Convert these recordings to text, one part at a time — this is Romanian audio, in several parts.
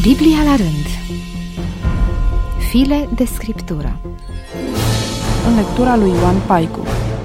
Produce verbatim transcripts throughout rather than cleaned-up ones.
Biblia la rând. File de scriptură. În lectura lui Ioan Paicu.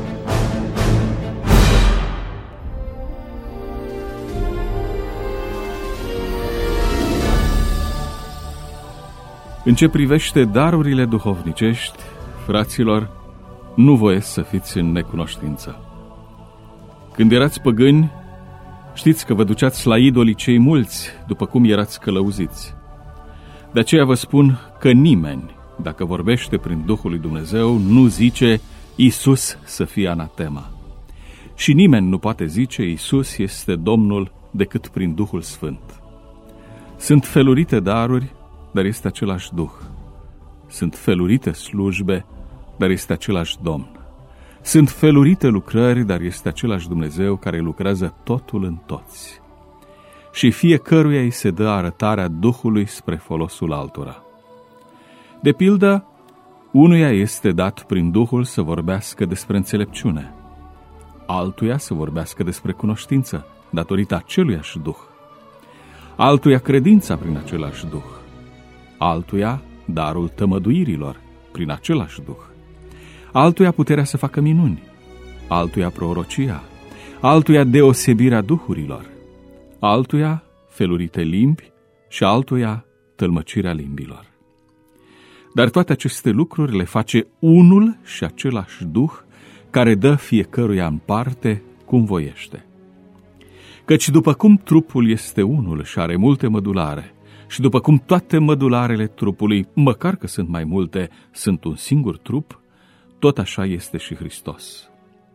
În ce privește darurile duhovnicești, fraților, nu voiesc să fiți în necunoștință. Când erați păgâni, știți că vă duceați la idolii cei mulți, după cum erați călăuziți. De aceea vă spun că nimeni, dacă vorbește prin Duhul lui Dumnezeu, nu zice Iisus să fie anatema. Și nimeni nu poate zice Iisus este Domnul decât prin Duhul Sfânt. Sunt felurite daruri, dar este același Duh. Sunt felurite slujbe, dar este același Domn. Sunt felurite lucrări, dar este același Dumnezeu care lucrează totul în toți. Și fiecăruia îi se dă arătarea Duhului spre folosul altora. De pildă, unuia este dat prin Duhul să vorbească despre înțelepciune, altuia să vorbească despre cunoștință, datorită aceluiași Duh, altuia credința prin același Duh, altuia darul tămăduirilor prin același Duh, altuia puterea să facă minuni, altuia prorocia, altuia deosebirea duhurilor, altuia felurite limbi și altuia tălmăcirea limbilor. Dar toate aceste lucruri le face unul și același Duh, care dă fiecăruia în parte cum voiește. Căci după cum trupul este unul și are multe mădulare, și după cum toate mădularele trupului, măcar că sunt mai multe, sunt un singur trup, tot așa este și Hristos.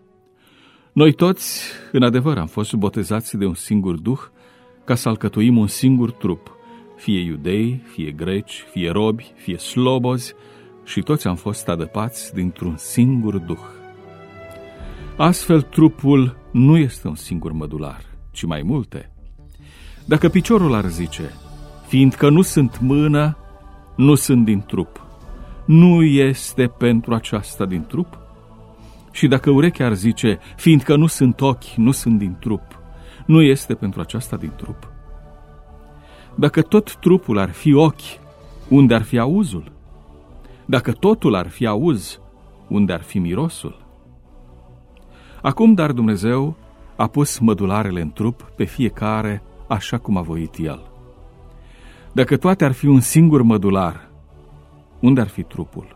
Noi toți, în adevăr, am fost botezați de un singur Duh, ca să alcătuim un singur trup, fie iudei, fie greci, fie robi, fie slobozi, și toți am fost adăpați dintr-un singur Duh. Astfel, trupul nu este un singur mădular, ci mai multe. Dacă piciorul ar zice, fiindcă nu sunt mână, nu sunt din trup, nu este pentru aceasta din trup? Și dacă urechea ar zice, fiindcă nu sunt ochi, nu sunt din trup, nu este pentru aceasta din trup? Dacă tot trupul ar fi ochi, unde ar fi auzul? Dacă totul ar fi auz, unde ar fi mirosul? Acum, dar, Dumnezeu a pus mădularele în trup pe fiecare așa cum a voit El. Dacă toate ar fi un singur mădular, unde ar fi trupul?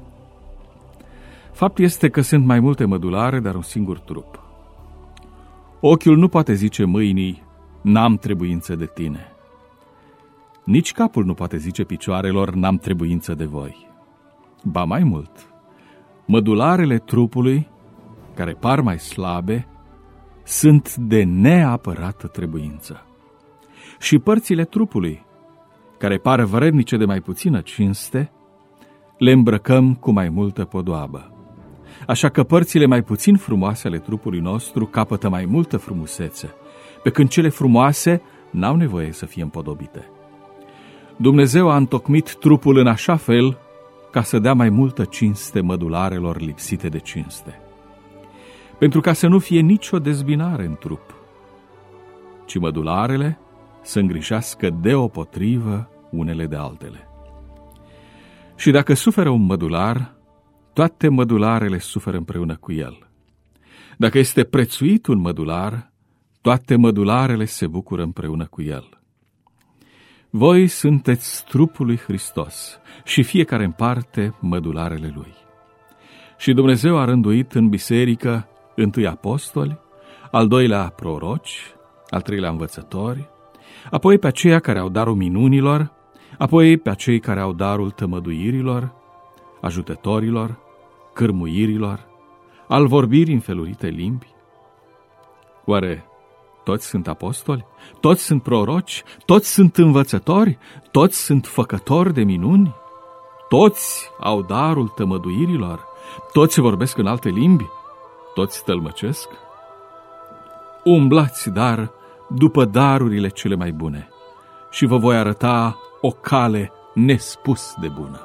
Fapt este că sunt mai multe mădulare, dar un singur trup. Ochiul nu poate zice mâinii, n-am trebuință de tine. Nici capul nu poate zice picioarelor, n-am trebuință de voi. Ba mai mult, mădularele trupului, care par mai slabe, sunt de neapărată trebuință. Și părțile trupului, care par vrednice de mai puțină cinste, le îmbrăcăm cu mai multă podoabă. Așa că părțile mai puțin frumoase ale trupului nostru capătă mai multă frumusețe, pe când cele frumoase n-au nevoie să fie împodobite. Dumnezeu a întocmit trupul în așa fel ca să dea mai multă cinste mădularelor lipsite de cinste, pentru ca să nu fie nicio dezbinare în trup, ci mădularele să îngrijească deopotrivă unele de altele. Și dacă suferă un mădular, toate mădularele suferă împreună cu el. Dacă este prețuit un mădular, toate mădularele se bucură împreună cu el. Voi sunteți trupul lui Hristos și fiecare în parte mădularele lui. Și Dumnezeu a rânduit în biserică întâi apostoli, al doilea proroci, al treilea învățători, apoi pe aceia care au darul minunilor, apoi pe acei care au darul tămăduirilor, ajutătorilor, cârmuirilor, al vorbirii în felurite limbi. Oare toți sunt apostoli? Toți sunt proroci? Toți sunt învățători? Toți sunt făcători de minuni? Toți au darul tămăduirilor? Toți vorbesc în alte limbi? Toți tălmăcesc? Umblați, dar, după darurile cele mai bune și vă voi arăta o cale nespus de bună.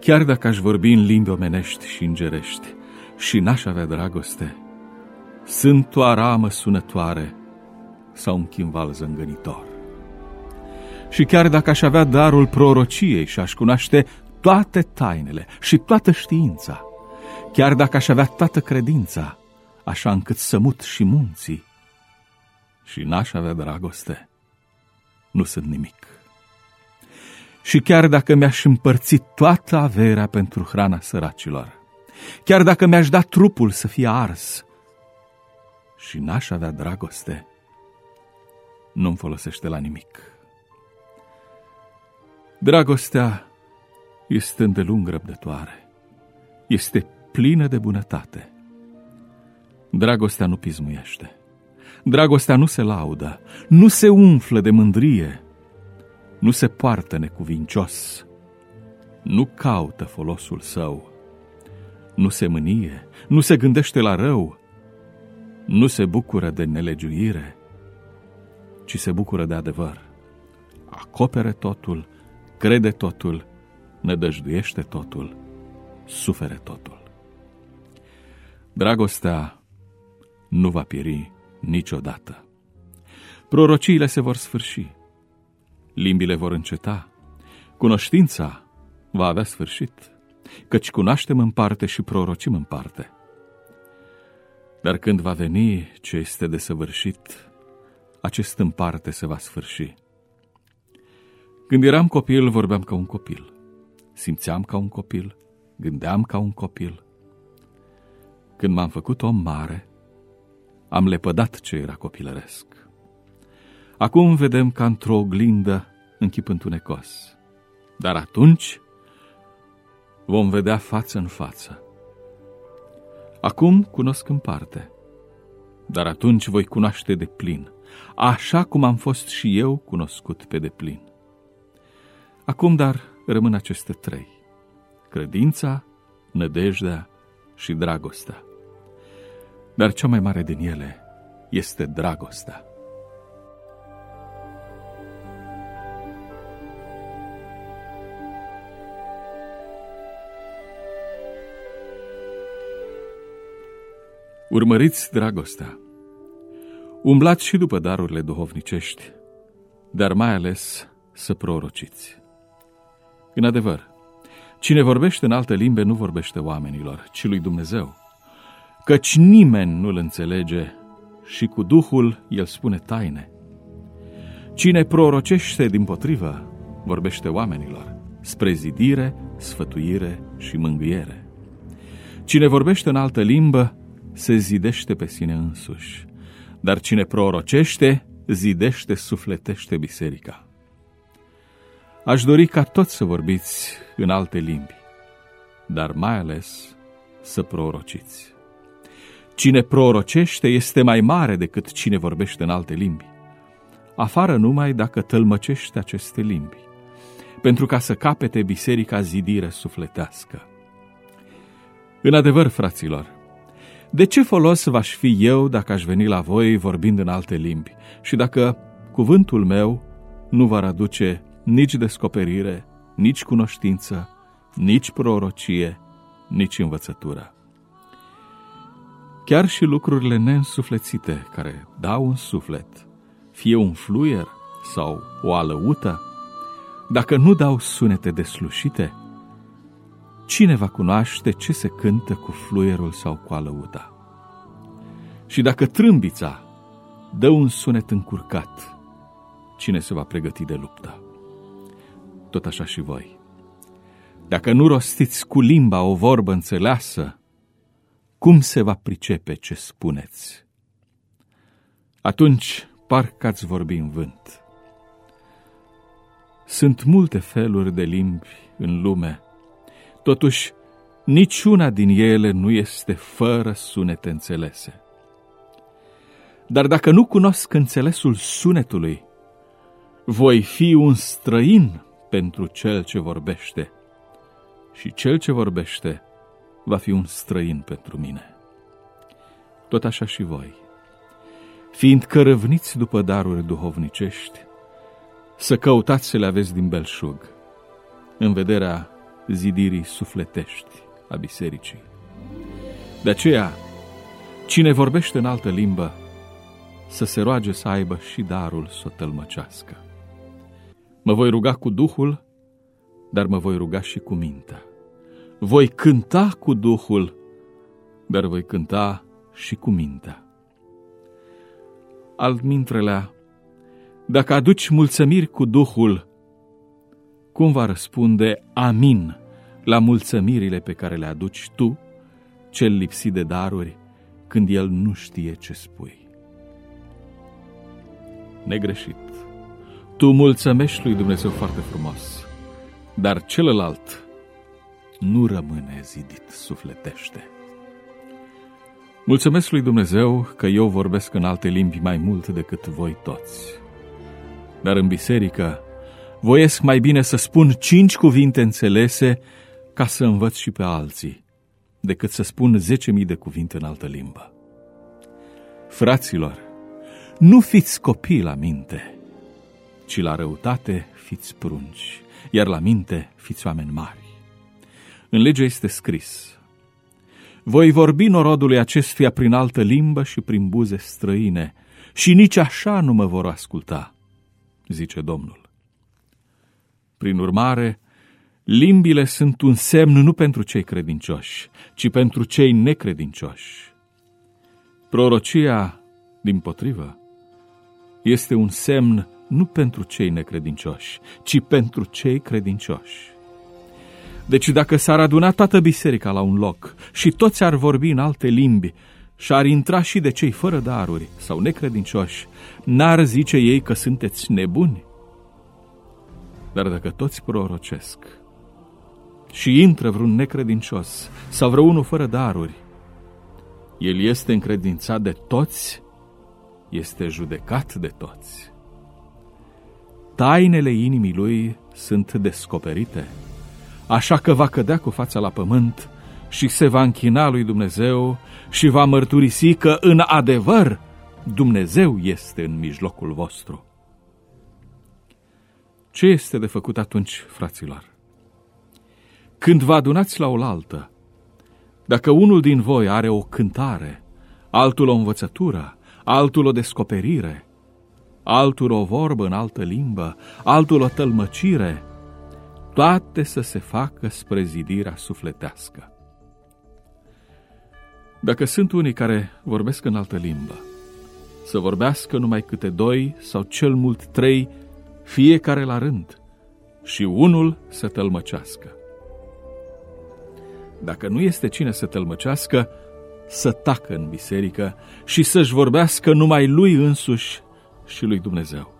Chiar dacă aș vorbi în limbi omenești și îngerești și n-aș avea dragoste, sunt o aramă sunătoare sau un chimval zângănitor. Și chiar dacă aș avea darul prorociei și aș cunoaște toate tainele și toată știința, chiar dacă aș avea toată credința, așa încât să mut și munții, și n-aș avea dragoste, nu sunt nimic. Și chiar dacă mi-aș împărți toată averea pentru hrana săracilor, chiar dacă mi-aș da trupul să fie ars și n-aș avea dragoste, nu-mi folosește la nimic. Dragostea este îndelung răbdătoare, este plină de bunătate. Dragostea nu pismuiește, dragostea nu se laudă, nu se umflă de mândrie, nu se poartă necuvincios, nu caută folosul său, nu se mânie, nu se gândește la rău, nu se bucură de nelegiuire, ci se bucură de adevăr. Acopere totul, crede totul, nădăjduiește totul, sufere totul. Dragostea nu va pieri niciodată. Prorociile se vor sfârși, limbile vor înceta, cunoștința va avea sfârșit, căci cunoaștem în parte și prorocim în parte. Dar când va veni ce este desăvârșit, acest în parte se va sfârși. Când eram copil, vorbeam ca un copil, simțeam ca un copil, gândeam ca un copil. Când m-am făcut om mare, am lepădat ce era copilăresc. Acum vedem ca într-o oglindă în chip întunecos, dar atunci vom vedea față în față. Acum cunosc în parte, dar atunci voi cunoaște de plin, așa cum am fost și eu cunoscut pe deplin. Acum, dar, rămân aceste trei: credința, nădejdea și dragostea. Dar cea mai mare din ele este dragostea. Urmăriți dragostea. Umblați și după darurile duhovnicești, dar mai ales să prorociți. În adevăr, cine vorbește în altă limbe nu vorbește oamenilor, ci lui Dumnezeu, căci nimeni nu-l înțelege și cu Duhul el spune taine. Cine prorocește dimpotrivă vorbește oamenilor, spre zidire, sfătuire și mângâiere. Cine vorbește în altă limbă se zidește pe sine însuși, dar cine prorocește, zidește, sufletește biserica. Aș dori ca toți să vorbiți în alte limbi, dar mai ales să prorociți. Cine prorocește este mai mare decât cine vorbește în alte limbi, afară numai dacă tălmăcește aceste limbi, pentru ca să capete biserica zidire sufletească. În adevăr, fraților, de ce folos v-aș fi eu dacă aș veni la voi vorbind în alte limbi și dacă cuvântul meu nu v-ar aduce nici descoperire, nici cunoștință, nici prorocie, nici învățătură? Chiar și lucrurile neînsuflețite care dau un suflet, fie un fluier sau o alăută, dacă nu dau sunete deslușite, cine va cunoaște ce se cântă cu fluierul sau cu alăuta? Și dacă trâmbița dă un sunet încurcat, cine se va pregăti de luptă? Tot așa și voi. Dacă nu rostiți cu limba o vorbă înțeleasă, cum se va pricepe ce spuneți? Atunci parcă ați vorbi în vânt. Sunt multe feluri de limbi în lume, totuși niciuna din ele nu este fără sunete înțelese. Dar dacă nu cunosc înțelesul sunetului, voi fi un străin pentru cel ce vorbește, și cel ce vorbește va fi un străin pentru mine. Tot așa și voi, fiind cărăvniți după daruri duhovnicești, să căutați să le aveți din belșug, în vederea zidirii sufletești a bisericii. De aceea, cine vorbește în altă limbă, să se roage să aibă și darul să o tălmăcească. Mă voi ruga cu Duhul, dar mă voi ruga și cu mintea. Voi cânta cu Duhul, dar voi cânta și cu mintea. Altmintrelea, dacă aduci mulțămiri cu Duhul, cum va răspunde amin la mulțămirile pe care le aduci tu, cel lipsit de daruri, când el nu știe ce spui? Negreșit, tu mulțămești lui Dumnezeu foarte frumos, dar celălalt nu rămâne zidit sufletește. Mulțumesc lui Dumnezeu că eu vorbesc în alte limbi mai mult decât voi toți. Dar în biserică voiesc mai bine să spun cinci cuvinte înțelese ca să învăț și pe alții, decât să spun zece mii de cuvinte în altă limbă. Fraților, nu fiți copii la minte, ci la răutate fiți prunci, iar la minte fiți oameni mari. În lege este scris: voi vorbi norodului acestuia prin altă limbă și prin buze străine, și nici așa nu mă vor asculta, zice Domnul. Prin urmare, limbile sunt un semn nu pentru cei credincioși, ci pentru cei necredincioși. Prorocia, dimpotrivă, este un semn nu pentru cei necredincioși, ci pentru cei credincioși. Deci dacă s-ar aduna toată biserica la un loc și toți ar vorbi în alte limbi și ar intra și de cei fără daruri sau necredincioși, n-ar zice ei că sunteți nebuni? Dar dacă toți prorocesc și intră vreun necredincios sau vreunul fără daruri, el este încredințat de toți, este judecat de toți. Tainele inimii lui sunt descoperite, așa că va cădea cu fața la pământ și se va închina lui Dumnezeu și va mărturisi că în adevăr Dumnezeu este în mijlocul vostru. Ce este de făcut atunci, fraților? Când vă adunați la oaltă, dacă unul din voi are o cântare, altul o învățătură, altul o descoperire, altul o vorbă în altă limbă, altul o tălmăcire, toate să se facă spre zidirea sufletească. Dacă sunt unii care vorbesc în altă limbă, să vorbească numai câte doi sau cel mult trei, fiecare la rând, și unul să tălmăcească. Dacă nu este cine să tălmăcească, să tacă în biserică și să-și vorbească numai lui însuși și lui Dumnezeu.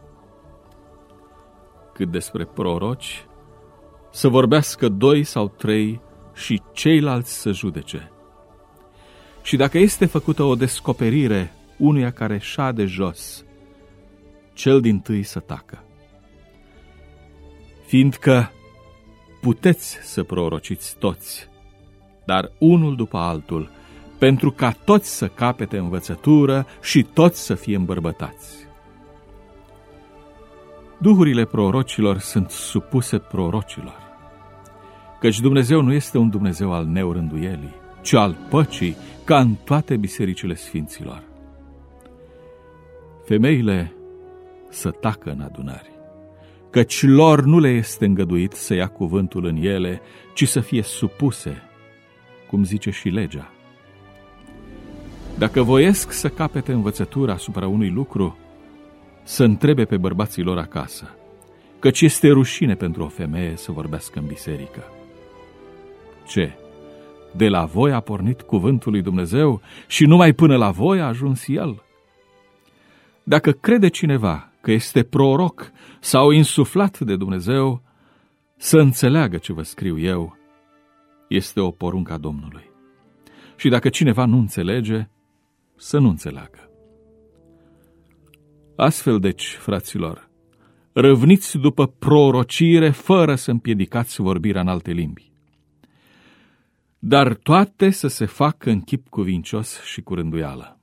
Cât despre proroci, să vorbească doi sau trei și ceilalți să judece. Și dacă este făcută o descoperire unuia care șade jos, cel dintâi să tacă. Fiindcă puteți să prorociți toți, dar unul după altul, pentru ca toți să capete învățătură și toți să fie îmbărbătați. Duhurile prorocilor sunt supuse prorocilor, căci Dumnezeu nu este un Dumnezeu al neorânduielii, ci al păcii, ca în toate bisericile sfinților. Femeile să tacă în adunări, căci lor nu le este îngăduit să ia cuvântul în ele, ci să fie supuse, cum zice și legea. Dacă voiesc să capete învățătura asupra unui lucru, să întrebe pe bărbații lor acasă, căci este rușine pentru o femeie să vorbească în biserică. Ce? De la voi a pornit cuvântul lui Dumnezeu și numai până la voi a ajuns el? Dacă crede cineva că este proroc sau insuflat de Dumnezeu, să înțeleagă ce vă scriu eu, este o poruncă a Domnului. Și dacă cineva nu înțelege, să nu înțeleagă. Astfel deci, fraților, râvniți după prorocire fără să împiedicați vorbirea în alte limbi. Dar toate să se facă în chip cuvincios și cu rânduială.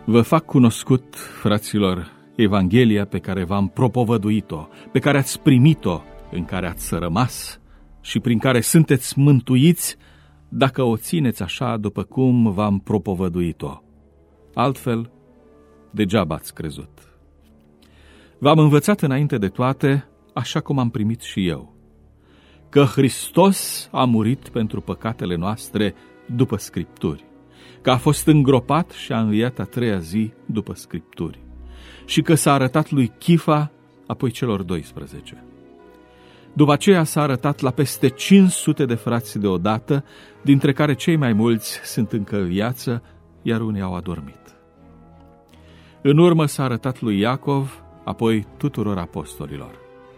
Vă fac cunoscut, fraților, Evanghelia pe care v-am propovăduit-o, pe care ați primit-o, în care ați rămas și prin care sunteți mântuiți, dacă o țineți așa după cum v-am propovăduit-o. Altfel, degeaba ați crezut. V-am învățat înainte de toate, așa cum am primit și eu, că Hristos a murit pentru păcatele noastre după Scripturi, că a fost îngropat și a înviat a treia zi după Scripturi și că s-a arătat lui Chifa, apoi celor doisprezece. După aceea s-a arătat la peste cinci sute de frați deodată, dintre care cei mai mulți sunt încă în viață, iar unii au adormit. În urmă s-a arătat lui Iacov, apoi tuturor apostolilor.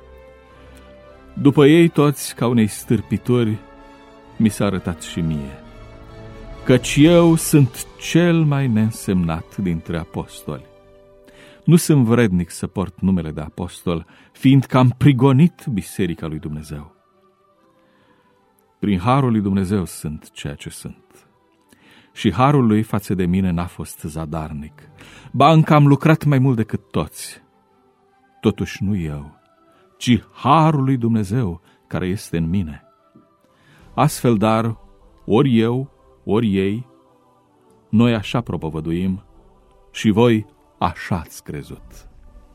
După ei toți, ca unei stârpituri, mi s-a arătat și mie, căci eu sunt cel mai neînsemnat dintre apostoli. Nu sunt vrednic să port numele de apostol, fiindcă am prigonit biserica lui Dumnezeu. Prin harul lui Dumnezeu sunt ceea ce sunt. Și harul lui față de mine n-a fost zadarnic. Ba, încă am lucrat mai mult decât toți. Totuși nu eu, ci harul lui Dumnezeu care este în mine. Astfel, dar, ori eu, ori ei, noi așa propovăduim și voi așa ați crezut.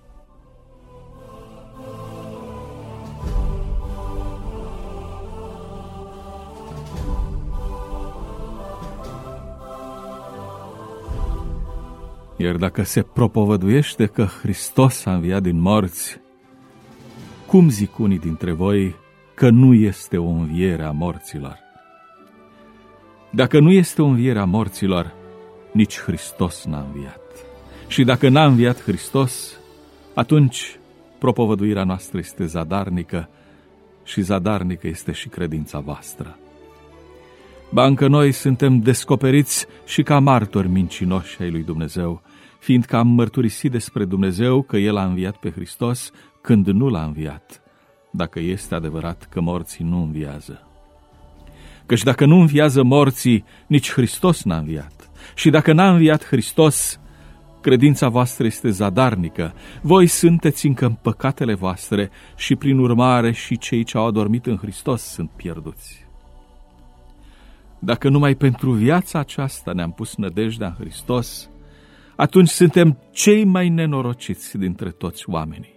Iar dacă se propovăduiește că Hristos a înviat din morți, cum zic unii dintre voi că nu este o înviere a morților? Dacă nu este o înviere a morților, nici Hristos n-a înviat. Și dacă n-a înviat Hristos, atunci propovăduirea noastră este zadarnică și zadarnică este și credința voastră. Ba încă noi suntem descoperiți și ca martori mincinoși ai lui Dumnezeu, fiindcă am mărturisit despre Dumnezeu că El a înviat pe Hristos când nu l-a înviat, dacă este adevărat că morții nu înviază. Căci dacă nu înviază morții, nici Hristos n-a înviat. Și dacă n-a înviat Hristos, credința voastră este zadarnică, voi sunteți încă în păcatele voastre și prin urmare și cei ce au adormit în Hristos sunt pierduți. Dacă numai pentru viața aceasta ne-am pus nădejdea în Hristos, atunci suntem cei mai nenorociți dintre toți oamenii.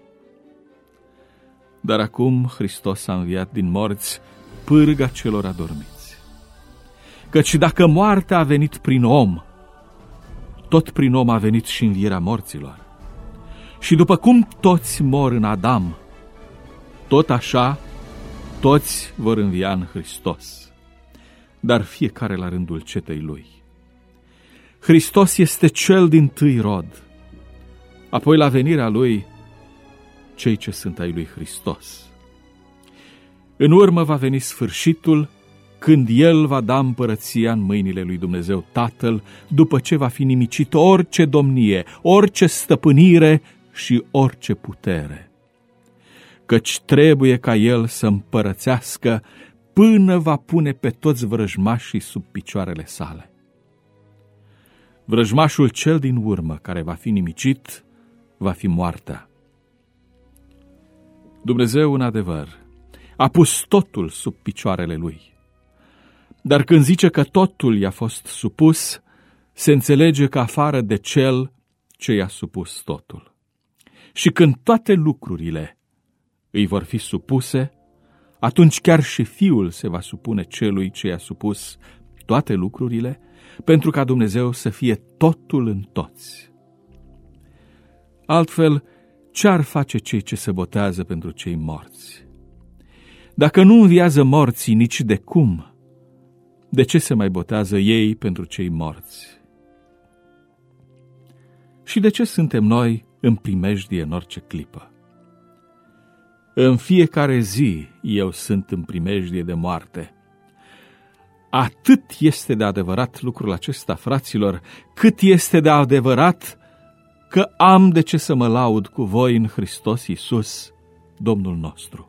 Dar acum Hristos a înviat din morți pârga celor adormiți. Căci dacă moartea a venit prin om, tot prin om a venit și învierea morților. Și după cum toți mor în Adam, tot așa toți vor învia în Hristos, dar fiecare la rândul cetei lui. Hristos este cel dintâi rod, apoi la venirea lui cei ce sunt ai lui Hristos. În urmă va veni sfârșitul, când El va da împărăția în mâinile lui Dumnezeu Tatăl, după ce va fi nimicit orice domnie, orice stăpânire și orice putere. Căci trebuie ca El să împărățească până va pune pe toți vrăjmașii sub picioarele sale. Vrăjmașul cel din urmă care va fi nimicit va fi moartea. Dumnezeu, în adevăr, a pus totul sub picioarele Lui. Dar când zice că totul i-a fost supus, se înțelege că afară de Cel ce i-a supus totul. Și când toate lucrurile îi vor fi supuse, atunci chiar și Fiul se va supune Celui ce i-a supus toate lucrurile, pentru ca Dumnezeu să fie totul în toți. Altfel, ce-ar face cei ce se botează pentru cei morți? Dacă nu înviază morții nici de cum, de ce se mai botează ei pentru cei morți? Și de ce suntem noi în primejdie în orice clipă? În fiecare zi eu sunt în primejdie de moarte. Atât este de adevărat lucrul acesta, fraților, cât este de adevărat că am de ce să mă laud cu voi în Hristos Iisus, Domnul nostru.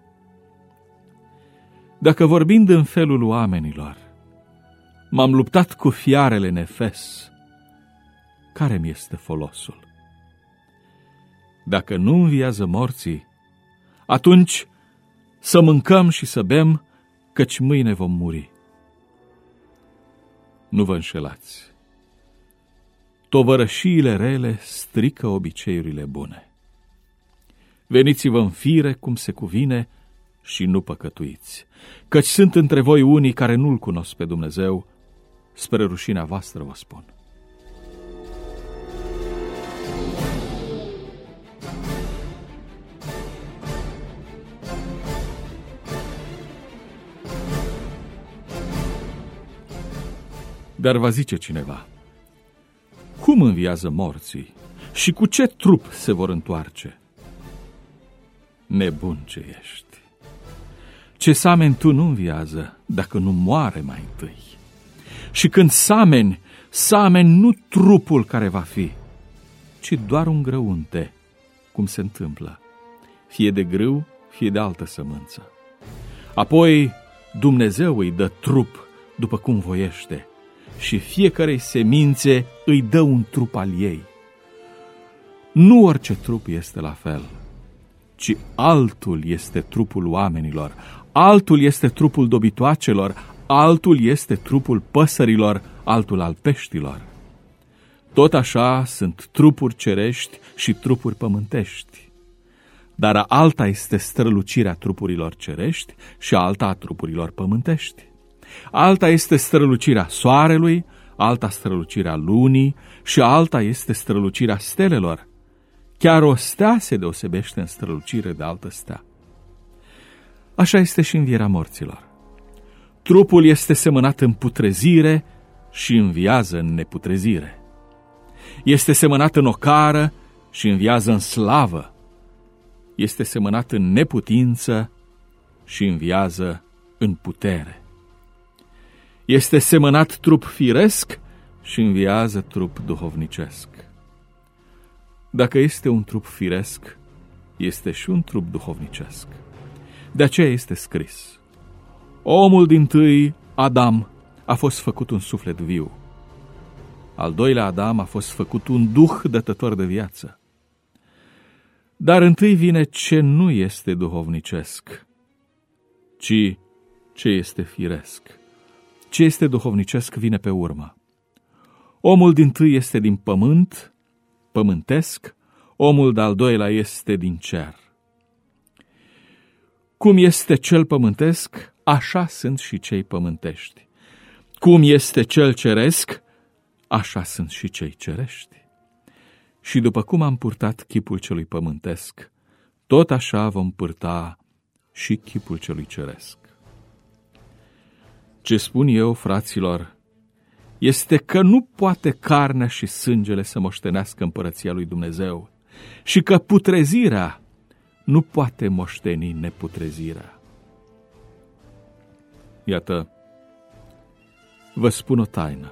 Dacă vorbind în felul oamenilor, m-am luptat cu fiarele în Efes, care mi este folosul? Dacă nu înviază morții, atunci să mâncăm și să bem, căci mâine vom muri. Nu vă înșelați. Tovărășiile rele strică obiceiurile bune. Veniți-vă în fire cum se cuvine și nu păcătuiți, căci sunt între voi unii care nu-L cunosc pe Dumnezeu, spre rușinea voastră vă spun. Dar va zice cineva: cum înviază morții și cu ce trup se vor întoarce? Nebun ce ești! Ce sameni tu nu înviază dacă nu moare mai întâi. Și când sameni, sameni nu trupul care va fi, ci doar un grăunte, cum se întâmplă, fie de grâu, fie de altă sămânță. Apoi Dumnezeu îi dă trup după cum voiește și fiecarei semințe îi dă un trup al ei. Nu orice trup este la fel, ci altul este trupul oamenilor, altul este trupul dobitoacelor, altul este trupul păsărilor, altul al peștilor. Tot așa sunt trupuri cerești și trupuri pământești. Dar alta este strălucirea trupurilor cerești și alta a trupurilor pământești. Alta este strălucirea soarelui, alta strălucirea lunii și alta este strălucirea stelelor. Chiar o stea se deosebește în strălucire de altă stea. Așa este și învierea morților. Trupul este semănat în putrezire și înviază în neputrezire. Este semănat în ocară și înviază în slavă. Este semănat în neputință și înviază în putere. Este semănat trup firesc și înviază trup duhovnicesc. Dacă este un trup firesc, este și un trup duhovnicesc. De aceea este scris: omul dintâi, Adam, a fost făcut un suflet viu. Al doilea Adam a fost făcut un duh dătător de viață. Dar întâi vine ce nu este duhovnicesc, ci ce este firesc. Ce este duhovnicesc vine pe urmă. Omul dintâi este din pământ, pământesc, omul de-al doilea este din cer. Cum este cel pământesc, așa sunt și cei pământești. Cum este cel ceresc, așa sunt și cei cerești. Și după cum am purtat chipul celui pământesc, tot așa vom purta și chipul celui ceresc. Ce spun eu, fraților, este că nu poate carnea și sângele să moștenească împărăția lui Dumnezeu și că putrezirea nu poate moșteni neputrezirea. Iată, vă spun o taină.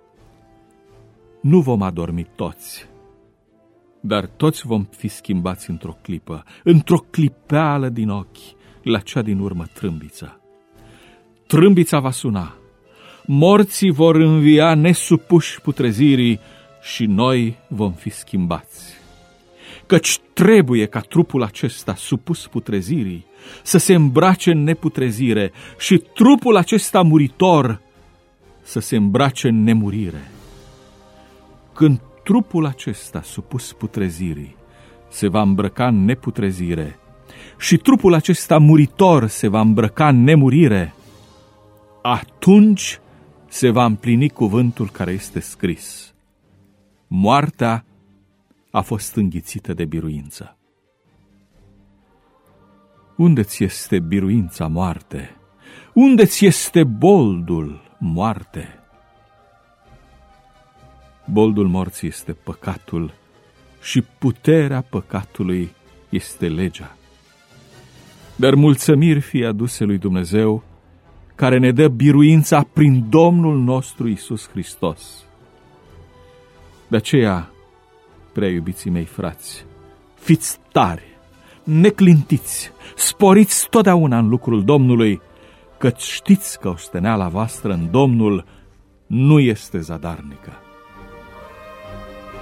Nu vom adormi toți, dar toți vom fi schimbați într-o clipă, într-o clipeală din ochi, la cea din urmă trâmbiță. Trâmbița va suna, morții vor învia nesupuși putrezirii și noi vom fi schimbați. Căci trebuie ca trupul acesta supus putrezirii să se îmbrace în neputrezire și trupul acesta muritor să se îmbrace în nemurire. Când trupul acesta supus putrezirii se va îmbrăca în neputrezire și trupul acesta muritor se va îmbrăca în nemurire, atunci se va împlini cuvântul care este scris: moartea a fost înghițită de biruință. Unde-ți este biruința, moarte? Unde-ți este boldul, moarte? Boldul morții este păcatul și puterea păcatului este legea. Dar mulțumiri fie aduse lui Dumnezeu, care ne dă biruința prin Domnul nostru Iisus Hristos. De aceea, prea iubiții mei frați, fiți tari, neclintiți, sporiți totdeauna în lucrul Domnului, căci știți că osteneala voastră în Domnul nu este zadarnică.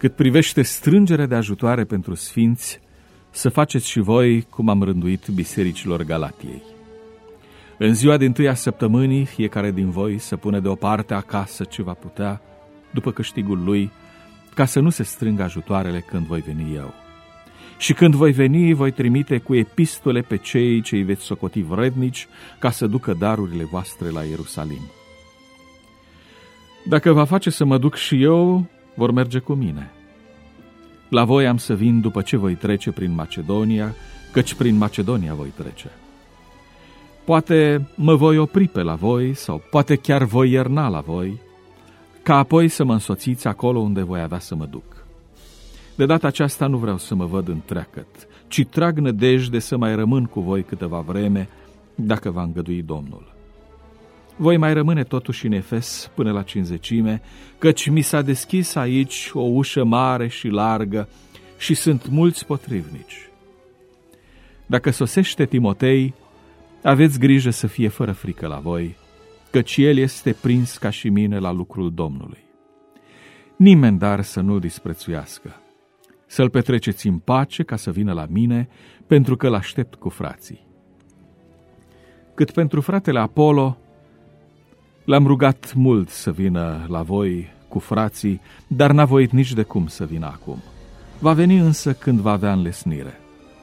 Cât privește strângerea de ajutoare pentru sfinți, să faceți și voi cum am rânduit bisericilor Galatiei. În ziua din tâia săptămânii, fiecare din voi să pune deoparte acasă ce va putea, după câștigul lui, ca să nu se strângă ajutoarele când voi veni eu. Și când voi veni, voi trimite cu epistole pe cei ce îi veți socoti vrednici, ca să ducă darurile voastre la Ierusalim. Dacă va face să mă duc și eu, vor merge cu mine. La voi am să vin după ce voi trece prin Macedonia, căci prin Macedonia voi trece. Poate mă voi opri pe la voi, sau poate chiar voi ierna la voi, ca apoi să mă însoțiți acolo unde voi avea să mă duc. De data aceasta nu vreau să mă văd întreagăt, ci trag nădejde să mai rămân cu voi câteva vreme, dacă va îngădui Domnul. Voi mai rămâne totuși în Efes până la cinzecime, căci mi s-a deschis aici o ușă mare și largă și sunt mulți potrivnici. Dacă sosește Timotei, aveți grijă să fie fără frică la voi, căci el este prins ca și mine la lucrul Domnului. Nimeni dar să nu-l disprețuiască. Să-l petreceți în pace ca să vină la mine, pentru că l-aștept cu frații. Cât pentru fratele Apolo, l-am rugat mult să vină la voi cu frații, dar n-a voit nici de cum să vină acum. Va veni însă când va avea înlesnire.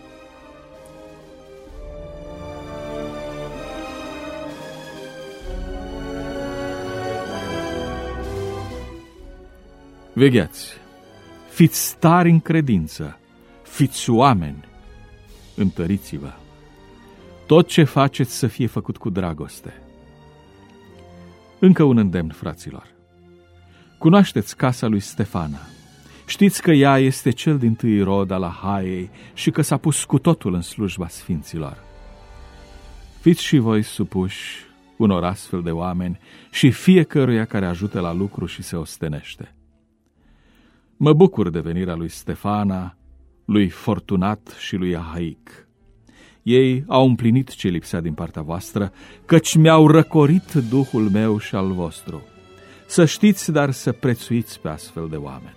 Vegheați, fiți tari în credință, fiți oameni, întăriți-vă. Tot ce faceți să fie făcut cu dragoste. Încă un îndemn, fraților. Cunoașteți casa lui Stefana. Știți că ea este cel dintâi rod al Ahaiei și că s-a pus cu totul în slujba sfinților. Fiți și voi supuși unor astfel de oameni și fiecăruia care ajută la lucru și se ostenește. Mă bucur de venirea lui Stefana, lui Fortunat și lui Ahaic. Ei au împlinit ce lipsea din partea voastră, căci mi-au răcorit Duhul meu și al vostru. Să știți, dar să prețuiți pe astfel de oameni.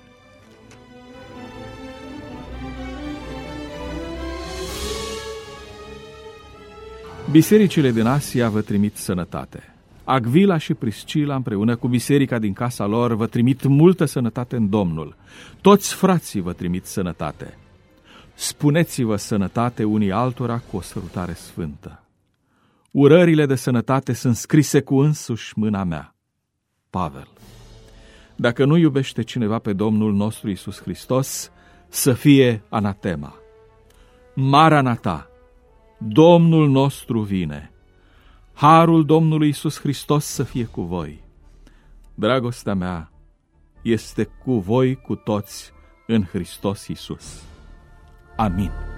Bisericile din Asia vă trimit sănătate. Agvila și Priscila, împreună cu biserica din casa lor, vă trimit multă sănătate în Domnul. Toți frații vă trimit sănătate. Spuneți-vă sănătate unii altora cu o sărutare sfântă. Urările de sănătate sunt scrise cu însuși mâna mea. Pavel. Dacă nu iubește cineva pe Domnul nostru Iisus Hristos, să fie anatema. Maranata, Domnul nostru vine. Harul Domnului Iisus Hristos să fie cu voi. Dragostea mea este cu voi cu toți în Hristos Iisus. Amin.